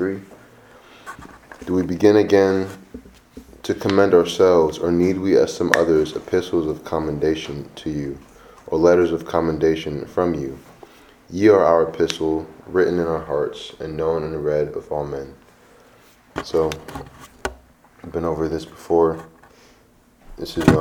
3. Do we begin again to commend ourselves, or need we, as some others, epistles of commendation to you, or letters of commendation from you? Ye are our epistle, written in our hearts, and known and read of all men. So, I've been over this before. This is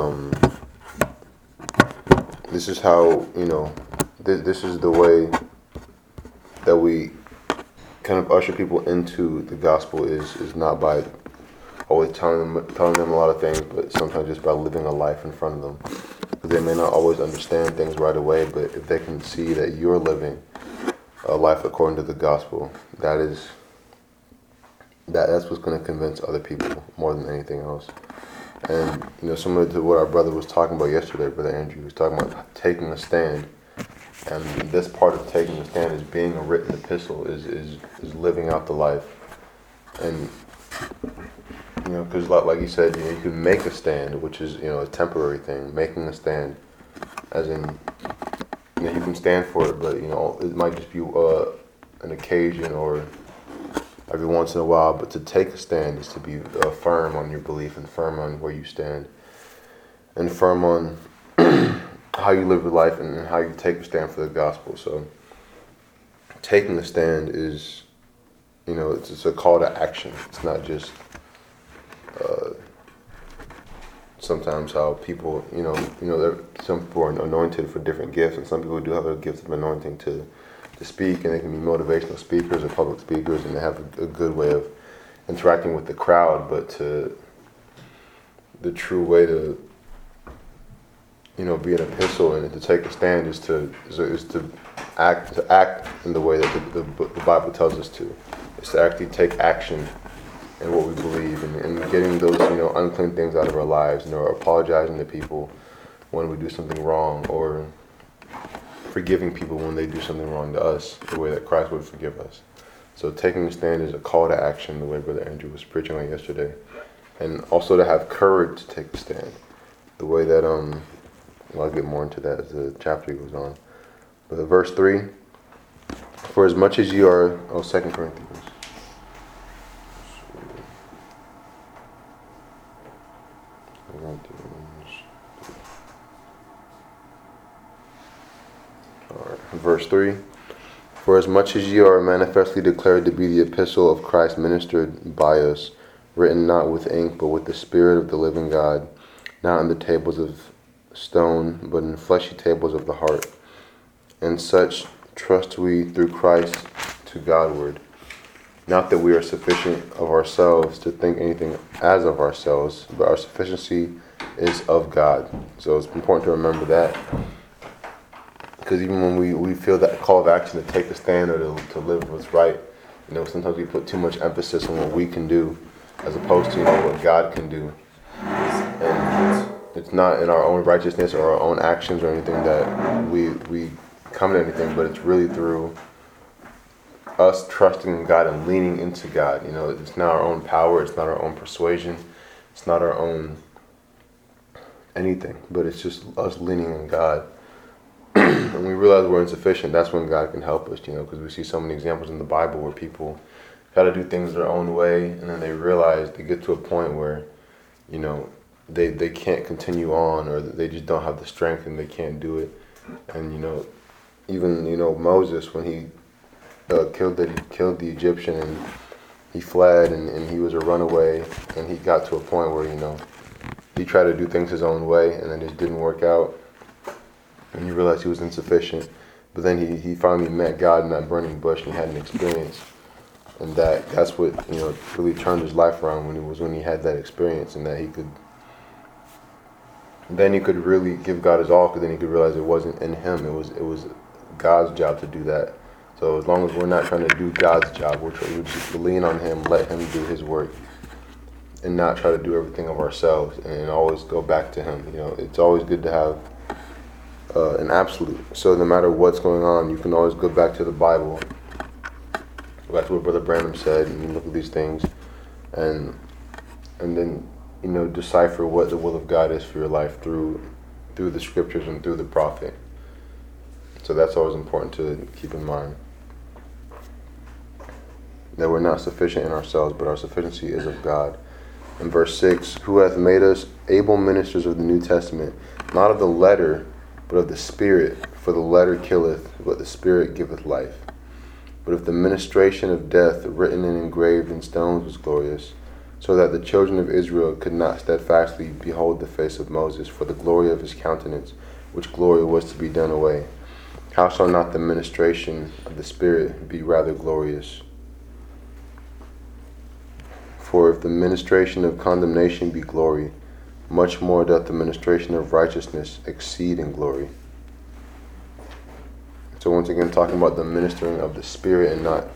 how, this is the way that we kind of usher people into the gospel is not by always telling them a lot of things, but sometimes just by living a life in front of them. Because they may not always understand things right away, but if they can see that you're living a life according to the gospel, that's what's going to convince other people more than anything else. And, similar to what our brother was talking about yesterday, Brother Andrew was talking about taking a stand. And this part of taking a stand is being a written epistle, is living out the life. And, because like you said, you can make a stand, which is, a temporary thing. Making a stand, as in, you can stand for it, but, it might just be an occasion or every once in a while. But to take a stand is to be firm on your belief and firm on where you stand and firm on how you live your life and how you take a stand for the gospel. So taking a stand is, it's a call to action. It's not just sometimes how people, some people are anointed for different gifts, and some people do have a gift of anointing to speak, and they can be motivational speakers or public speakers, and they have a good way of interacting with the crowd. But the true way to be an epistle and to take a stand is to act in the way that the Bible tells us to. It's to actually take action in what we believe and getting those unclean things out of our lives, apologizing to people when we do something wrong, or forgiving people when they do something wrong to us, the way that Christ would forgive us. So taking a stand is a call to action, the way Brother Andrew was preaching on yesterday, and also to have courage to take a stand, the way that I'll get more into that as the chapter goes on. But verse 3, for as much as you are, 2 Corinthians. Alright, verse 3, for as much as you are manifestly declared to be the epistle of Christ ministered by us, written not with ink, but with the Spirit of the living God, not in the tables of stone, but in fleshy tables of the heart. And such trust we through Christ to Godward. Not that we are sufficient of ourselves to think anything as of ourselves, but our sufficiency is of God. So it's important to remember that. Because even when we feel that call of action to take a stand or to live what's right, sometimes we put too much emphasis on what we can do as opposed to what God can do. And it's not in our own righteousness or our own actions or anything that we come to anything, but it's really through us trusting in God and leaning into God. It's not our own power, it's not our own persuasion, it's not our own anything, but it's just us leaning on God. And we realize we're insufficient. That's when God can help us, because we see so many examples in the Bible where people try to do things their own way, and then they get to a point where, they can't continue on, or they just don't have the strength and they can't do it. And, even, Moses, when he killed the Egyptian and he fled and he was a runaway, and he got to a point where, he tried to do things his own way and then it didn't work out. And he realized he was insufficient. But then he finally met God in that burning bush and he had an experience. And that's what, really turned his life around when he had that experience, and that he could really give God his all, because then he could realize it wasn't in him. It was God's job to do that. So as long as we're not trying to do God's job, we just lean on him, let him do his work, and not try to do everything of ourselves, and always go back to him. It's always good to have an absolute. So no matter what's going on, you can always go back to the Bible, go back to what Brother Branham said, and you look at these things, and then decipher what the will of God is for your life through the scriptures and through the prophet. So that's always important to keep in mind. that we're not sufficient in ourselves, but our sufficiency is of God. In verse 6, who hath made us able ministers of the New Testament, not of the letter, but of the Spirit. For the letter killeth, but the Spirit giveth life. But if the ministration of death, written and engraved in stones, was glorious, so that the children of Israel could not steadfastly behold the face of Moses for the glory of his countenance, which glory was to be done away, how shall not the ministration of the Spirit be rather glorious? For if the ministration of condemnation be glory, much more doth the ministration of righteousness exceed in glory. So once again, talking about the ministering of the Spirit and not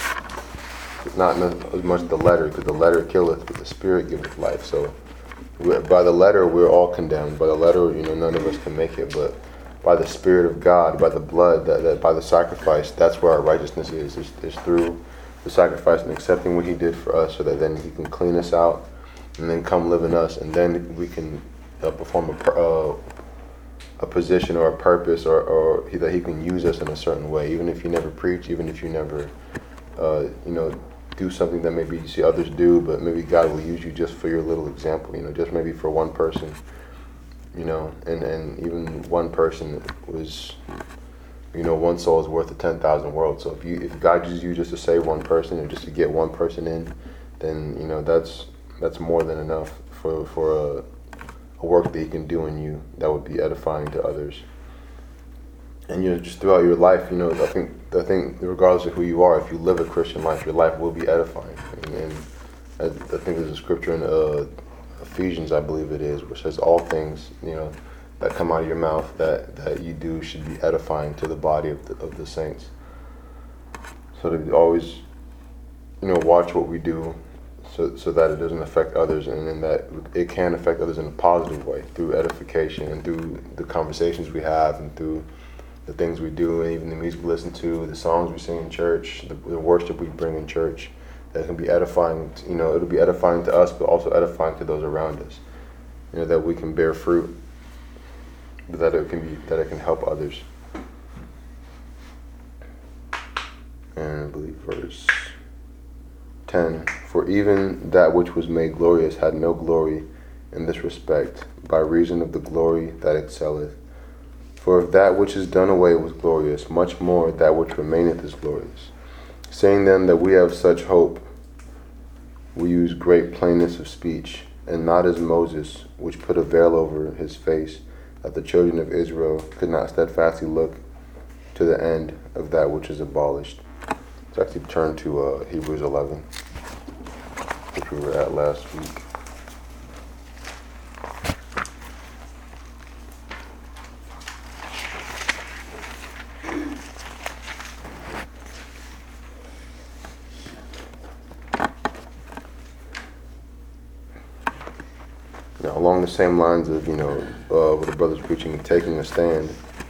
as much the letter, because the letter killeth, but the Spirit giveth life. So by the letter, we're all condemned. By the letter, none of us can make it. But by the Spirit of God, by the blood, that by the sacrifice, that's where our righteousness is through the sacrifice and accepting what He did for us, so that then He can clean us out and then come live in us, and then we can perform a position or a purpose, or that He can use us in a certain way. Even if you never preach, even if you never, do something that maybe you see others do, but maybe God will use you just for your little example, just maybe for one person, and even one person was, one soul is worth 10,000 worlds. So if God uses you just to save one person or just to get one person in, then that's more than enough for a work that He can do in you that would be edifying to others. And just throughout your life, I think regardless of who you are, if you live a Christian life, your life will be edifying. And I think there's a scripture in Ephesians, I believe it is, which says all things, that come out of your mouth that you do should be edifying to the body of the saints. So to always, watch what we do, so that it doesn't affect others, and then that it can affect others in a positive way through edification and through the conversations we have and through the things we do, and even the music we listen to, the songs we sing in church, the worship we bring in church. That can be edifying. It'll be edifying to us, but also edifying to those around us. That we can bear fruit, but that it can help others. And I believe verse 10, for even that which was made glorious had no glory in this respect, by reason of the glory that excelleth. For if that which is done away was glorious, much more that which remaineth is glorious. Saying then that we have such hope, we use great plainness of speech, and not as Moses, which put a veil over his face, that the children of Israel could not steadfastly look to the end of that which is abolished. Let's actually turn to Hebrews 11, which we were at last week. Now, along the same lines of, what the brother's preaching and taking a stand,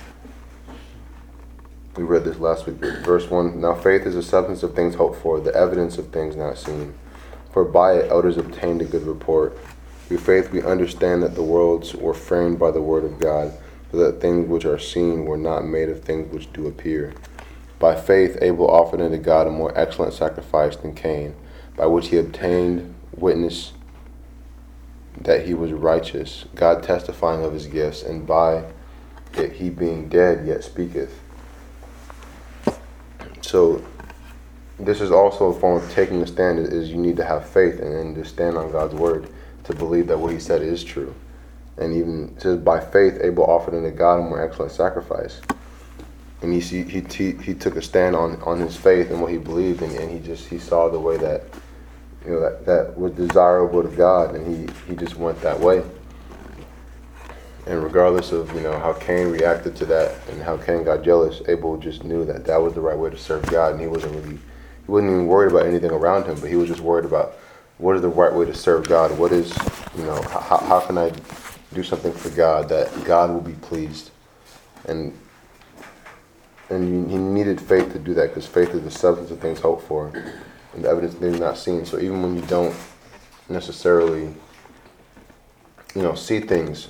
we read this last week, verse 1, now faith is the substance of things hoped for, the evidence of things not seen. For by it elders obtained a good report. Through faith we understand that the worlds were framed by the word of God, so that things which are seen were not made of things which do appear. By faith Abel offered unto God a more excellent sacrifice than Cain, by which he obtained witness that he was righteous, God testifying of his gifts, and by it he being dead yet speaketh. So this is also a form of taking a stand, is you need to have faith and to stand on God's word, to believe that what He said is true. And even it says, by faith Abel offered unto God a more excellent sacrifice. And he took a stand on his faith and what he believed, and he saw the way that that was desirable to God, and he just went that way. And regardless of how Cain reacted to that and how Cain got jealous, Abel just knew that was the right way to serve God, and he wasn't even worried about anything around him, but he was just worried about what is the right way to serve God. What is how can I do something for God that God will be pleased, and he needed faith to do that, because faith is the substance of things hoped for and the evidence of things not seen. So even when you don't necessarily see things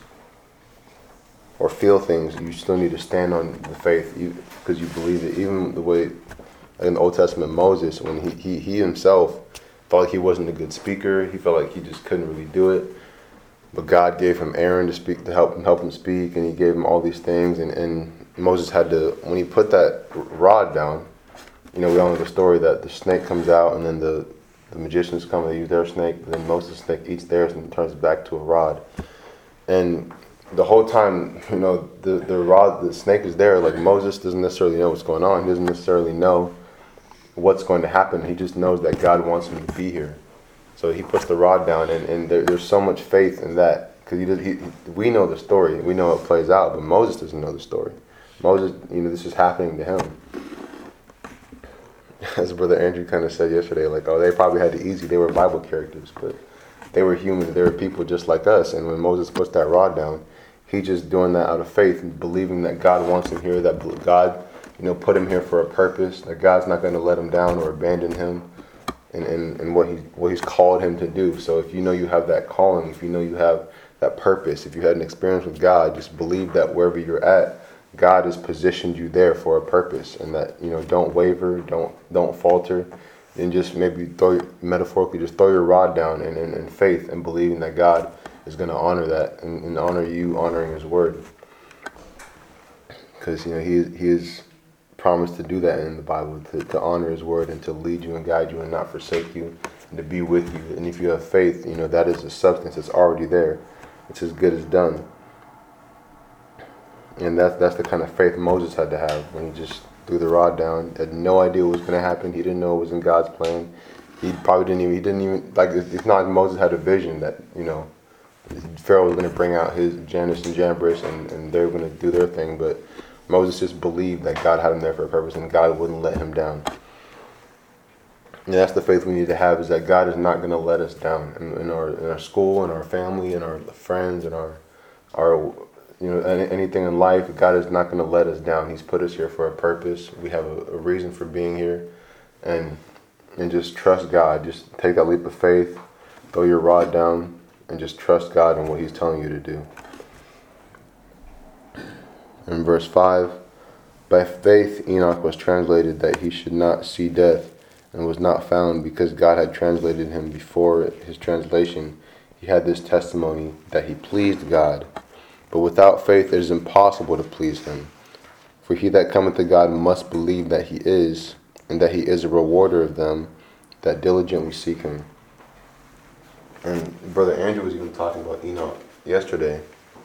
or feel things, you still need to stand on the faith because you believe it. Even the way in the Old Testament, Moses, when he himself felt like he wasn't a good speaker, he felt like he just couldn't really do it. But God gave him Aaron to speak, to help him speak, and he gave him all these things. And Moses had to, when he put that rod down, we all know the story that the snake comes out, and then the magicians come, they use their snake, and then Moses' snake eats theirs and turns it back to a rod. And the whole time, the snake is there. Like, Moses doesn't necessarily know what's going on. He doesn't necessarily know what's going to happen. He just knows that God wants him to be here. So he puts the rod down, and there's so much faith in that, because we know the story, we know how it plays out, but Moses doesn't know the story. Moses, this is happening to him. As Brother Andrew kind of said yesterday, like, oh, they probably had it easy. They were Bible characters, but they were humans. They were people just like us. And when Moses puts that rod down, he's just doing that out of faith and believing that God wants him here, that God, put him here for a purpose, that God's not going to let him down or abandon him in what he's called him to do. So if you have that calling, if you have that purpose, if you had an experience with God, just believe that wherever you're at, God has positioned you there for a purpose, and that don't waver, don't falter, and just maybe metaphorically just throw your rod down in faith and believing that God is going to honor that and honor you honoring His word, because He is promised to do that in the Bible, to honor His word and to lead you and guide you and not forsake you and to be with you. And if you have faith, that is a substance that's already there. It's as good as done. And that's the kind of faith Moses had to have when he just threw the rod down. Had no idea what was going to happen. He didn't know it was in God's plan. He didn't even like. It's not like Moses had a vision that Pharaoh was going to bring out his Jannes and Jambres and they were going to do their thing. But Moses just believed that God had him there for a purpose and God wouldn't let him down. And that's the faith we need to have, is that God is not going to let us down in our school, in our family, in our friends, in our anything in life. God is not going to let us down. He's put us here for a purpose. We have a reason for being here, and just trust God. Just take that leap of faith, throw your rod down, and just trust God in what He's telling you to do. In verse 5, by faith Enoch was translated that he should not see death, and was not found, because God had translated him. Before his translation, he had this testimony that he pleased God. But without faith it is impossible to please Him. For he that cometh to God must believe that He is, and that He is a rewarder of them that diligently seek Him. And Brother Andrew was even talking about Enoch yesterday.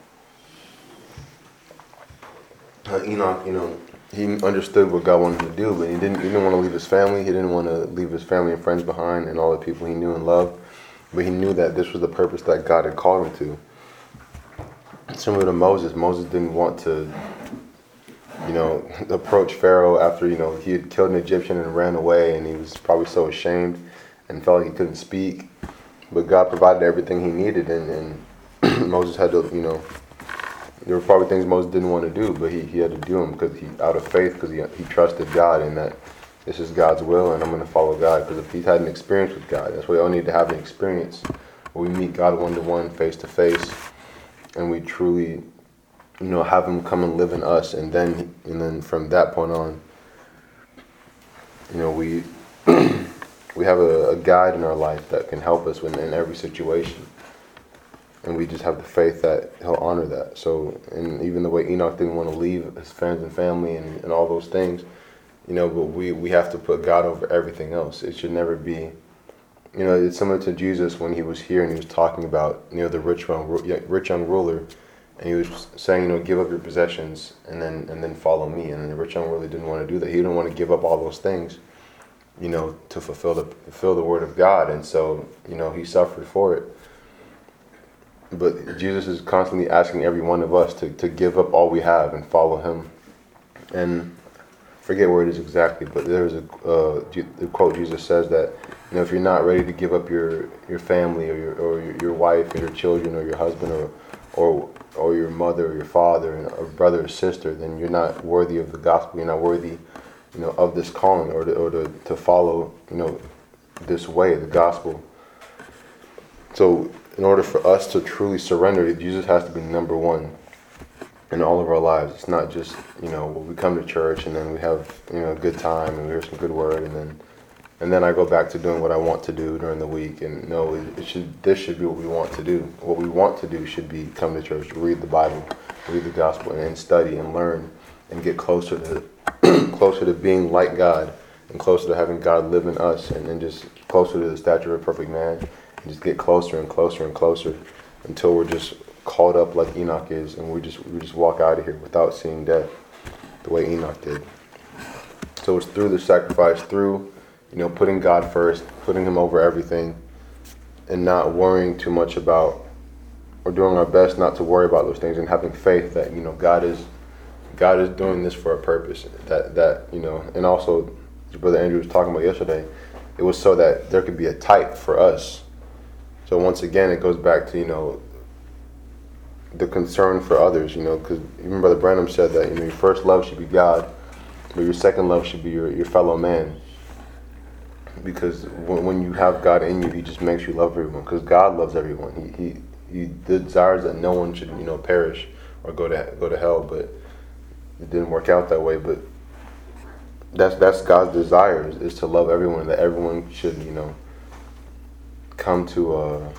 Enoch, he understood what God wanted him to do, but he didn't want to leave his family. He didn't want to leave his family and friends behind and all the people he knew and loved. But he knew that this was the purpose that God had called him to. Similar to Moses. Moses didn't want to, approach Pharaoh after, he had killed an Egyptian and ran away, and he was probably so ashamed and felt like he couldn't speak. But God provided everything he needed, and Moses had to, there were probably things Moses didn't want to do, but he had to do them because out of faith, because he trusted God in that this is God's will and I'm going to follow God. Because if he's had an experience with God, that's why we all need to have an experience where we meet God one-to-one, face-to-face, and we truly, have Him come and live in us, and then from that point on, we we have a guide in our life that can help us in every situation. And we just have the faith that He'll honor that. So, and even the way Enoch didn't want to leave his friends and family and all those things, but we have to put God over everything else. It should never be, it's similar to Jesus when He was here and He was talking about, the rich young ruler, and He was saying, give up your possessions and then follow me. And then the rich young ruler didn't want to do that. He didn't want to give up all those things, to fulfill the word of God. And so, he suffered for it. But Jesus is constantly asking every one of us to give up all we have and follow Him. And I forget where it is exactly, but there's a quote Jesus says that, if you're not ready to give up your family or your wife or your children or your husband or your mother or your father or brother or sister, then you're not worthy of the gospel. You're not worthy, of this calling or to follow, this way, the gospel. So in order for us to truly surrender, Jesus has to be number one. in all of our lives. It's not just, we come to church and then we have, a good time and we hear some good word and then I go back to doing what I want to do during the week. And no, this should be what we want to do. What we want to do should be come to church, read the Bible, read the gospel, and study and learn and get closer to closer to being like God and closer to having God live in us, and then just closer to the stature of a perfect man, and just get closer and closer and closer until we're just caught up like Enoch is, and we just walk out of here without seeing death the way Enoch did. So it's through the sacrifice, through putting God first, putting him over everything, and not worrying too much about, or doing our best not to worry about those things, and having faith that God is doing this for a purpose. That and also, as Brother Andrew was talking about yesterday, it was so that there could be a type for us. So once again, it goes back to the concern for others. Because even Brother Branham said that your first love should be God, but your second love should be your fellow man. Because when you have God in you, he just makes you love everyone. Because God loves everyone. He desires that no one should perish or go to hell. But it didn't work out that way. But that's God's desire, is to love everyone. That everyone should come to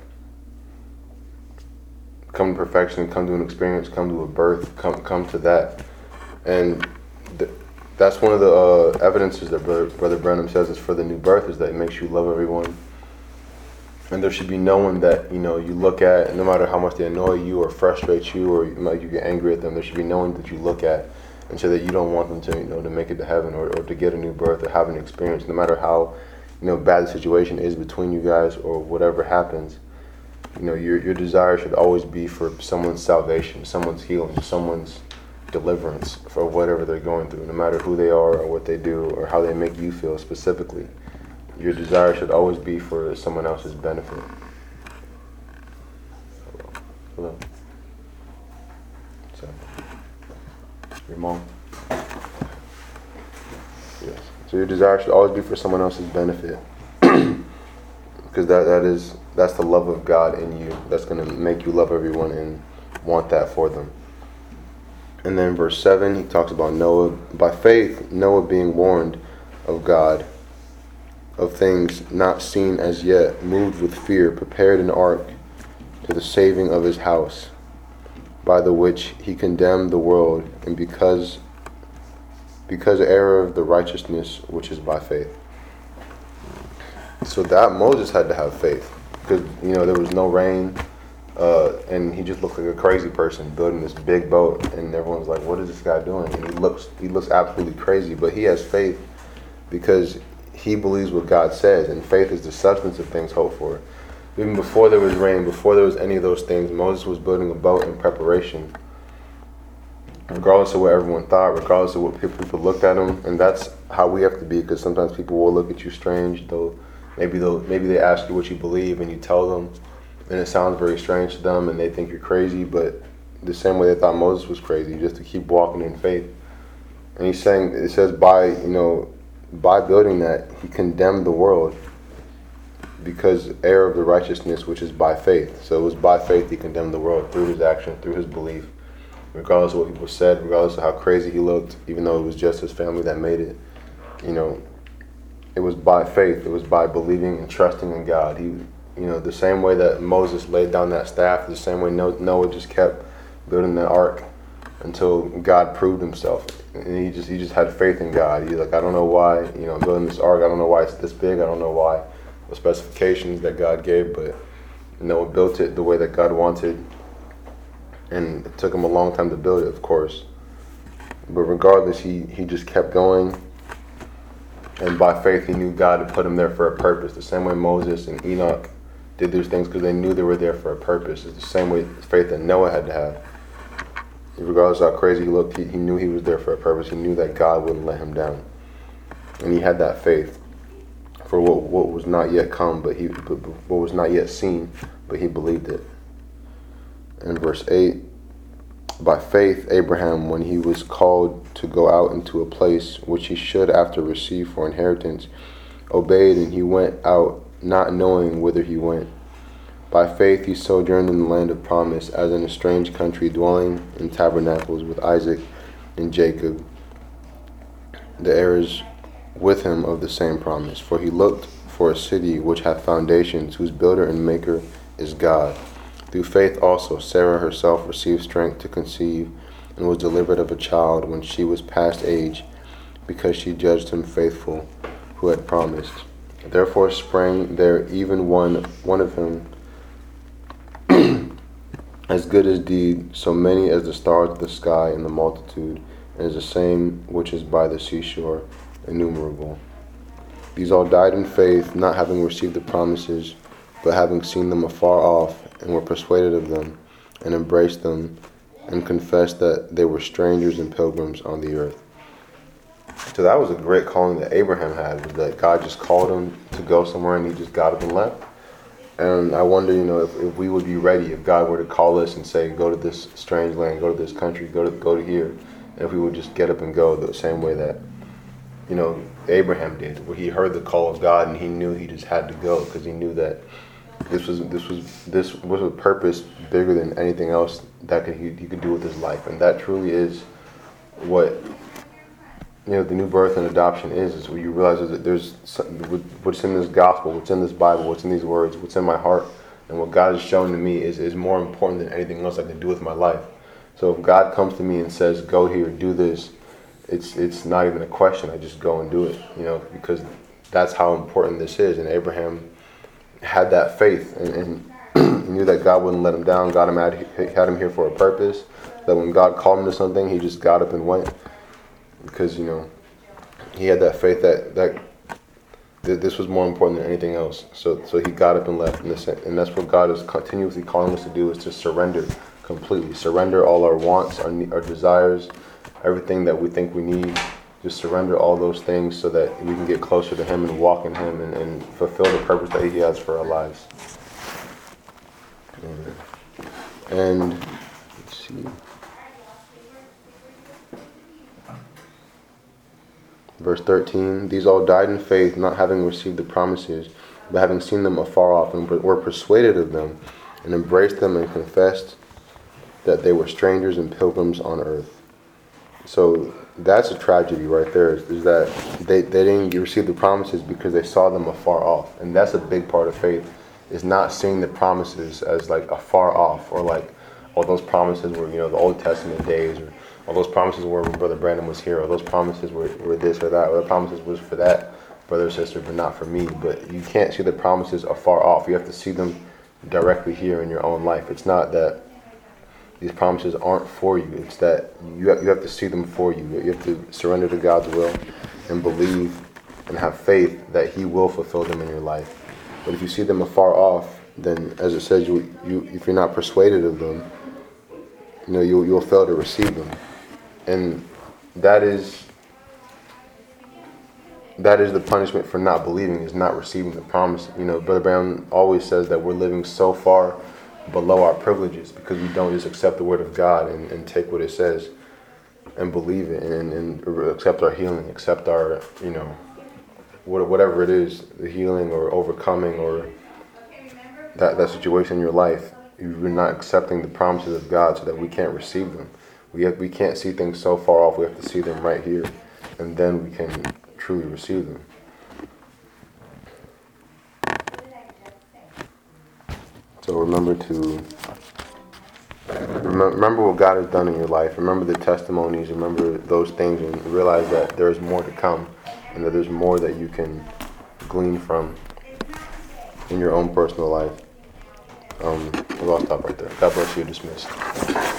perfection, come to an experience, come to a birth, come to that. And that's one of the evidences that Brother Branham says is for the new birth, is that it makes you love everyone. And there should be no one that you look at, no matter how much they annoy you or frustrate you or you get angry at them. There should be no one that you look at and say that you don't want them to to make it to heaven or to get a new birth or have an experience, no matter how bad the situation is between you guys or whatever happens. Your desire should always be for someone's salvation, someone's healing, someone's deliverance for whatever they're going through, no matter who they are or what they do or how they make you feel specifically. Your desire should always be for someone else's benefit. Hello. So, your mom. Yes. So your desire should always be for someone else's benefit, because that's the love of God in you. That's going to make you love everyone and want that for them. And then verse 7, he talks about Noah. By faith, Noah being warned of God of things not seen as yet, moved with fear, prepared an ark to the saving of his house, by the which he condemned the world, and because heir of the righteousness which is by faith. So that Moses had to have faith, because there was no rain. And he just looked like a crazy person building this big boat, and everyone's like, what is this guy doing? And he looks absolutely crazy, but he has faith because he believes what God says, and faith is the substance of things hoped for. Even before there was rain, before there was any of those things, Moses was building a boat in preparation, regardless of what everyone thought, regardless of what people looked at him. And that's how we have to be, because sometimes people will look at you strange. Maybe they ask you what you believe, and you tell them, and it sounds very strange to them, and they think you're crazy. But the same way they thought Moses was crazy, just to keep walking in faith. And he's saying, it says by building that, he condemned the world, because heir of the righteousness which is by faith. So it was by faith he condemned the world, through his action, through his belief, regardless of what people said, regardless of how crazy he looked, even though it was just his family that made it. It was by faith. It was by believing and trusting in God. The same way that Moses laid down that staff, the same way Noah just kept building that ark until God proved himself. And he just had faith in God. He's like, I don't know why, I'm building this ark. I don't know why it's this big. I don't know why, the specifications that God gave, but Noah built it the way that God wanted. And it took him a long time to build it, of course. But regardless, he just kept going. And by faith, he knew God had put him there for a purpose. The same way Moses and Enoch did these things because they knew they were there for a purpose. It's the same way faith that Noah had to have. Regardless of how crazy he looked, he knew he was there for a purpose. He knew that God wouldn't let him down. And he had that faith for what was not yet come, but what was not yet seen, but he believed it. And verse 8, by faith Abraham, when he was called to go out into a place which he should after receive for inheritance, obeyed, and he went out not knowing whither he went. By faith he sojourned in the land of promise, as in a strange country, dwelling in tabernacles with Isaac and Jacob, the heirs with him of the same promise. For he looked for a city which hath foundations, whose builder and maker is God. Through faith also Sarah herself received strength to conceive, and was delivered of a child when she was past age, because she judged him faithful who had promised. Therefore sprang there even one of him as good as deed, so many as the stars of the sky in the multitude, and is the same which is by the seashore, innumerable. These all died in faith, not having received the promises, but having seen them afar off, and were persuaded of them, and embraced them, and confessed that they were strangers and pilgrims on the earth. So that was a great calling that Abraham had, was that God just called him to go somewhere, and he just got up and left. And I wonder, if we would be ready, if God were to call us and say, go to this strange land, go to this country, go to here, and if we would just get up and go the same way that, Abraham did, where he heard the call of God and he knew he just had to go, because he knew that this was a purpose bigger than anything else that he could do with his life. And that truly is what the new birth and adoption is where you realize that there's what's in this gospel, what's in this Bible, what's in these words, what's in my heart, and what God has shown to me is more important than anything else I can do with my life. So if God comes to me and says, go here, do this, it's not even a question. I just go and do it, because that's how important this is. And Abraham had that faith and he knew that God wouldn't let him down. God had him here for a purpose, that when God called him to something, he just got up and went. Because, he had that faith that this was more important than anything else. So he got up and left. And that's what God is continuously calling us to do, is to surrender completely. Surrender all our wants, our desires, everything that we think we need. Just surrender all those things so that we can get closer to him and walk in him and fulfill the purpose that he has for our lives. And let's see. Verse 13, these all died in faith, not having received the promises, but having seen them afar off, and were persuaded of them, and embraced them, and confessed that they were strangers and pilgrims on earth. So that's a tragedy right there, is that they didn't receive the promises because they saw them afar off. And that's a big part of faith, is not seeing the promises as like afar off, or like, all those promises were, the Old Testament days, or all those promises were when Brother Brandon was here, or those promises were this or that, or the promises was for that brother or sister, but not for me. But you can't see the promises afar off. You have to see them directly here in your own life. It's not that these promises aren't for you. It's that you have to see them for you. You have to surrender to God's will and believe and have faith that he will fulfill them in your life. But if you see them afar off, then as it says, if you're not persuaded of them, you'll fail to receive them. And that is the punishment for not believing, is not receiving the promise. Brother Brown always says that we're living so far below our privileges because we don't just accept the word of God and take what it says and believe it and accept our healing, accept our, whatever it is, the healing or overcoming or that situation in your life. You're not accepting the promises of God, so that we can't receive them. We can't see things so far off. We have to see them right here, and then we can truly receive them. So remember what God has done in your life. Remember the testimonies. Remember those things, and realize that there's more to come, and that there's more that you can glean from in your own personal life. I'll stop right there. God bless you. Dismissed.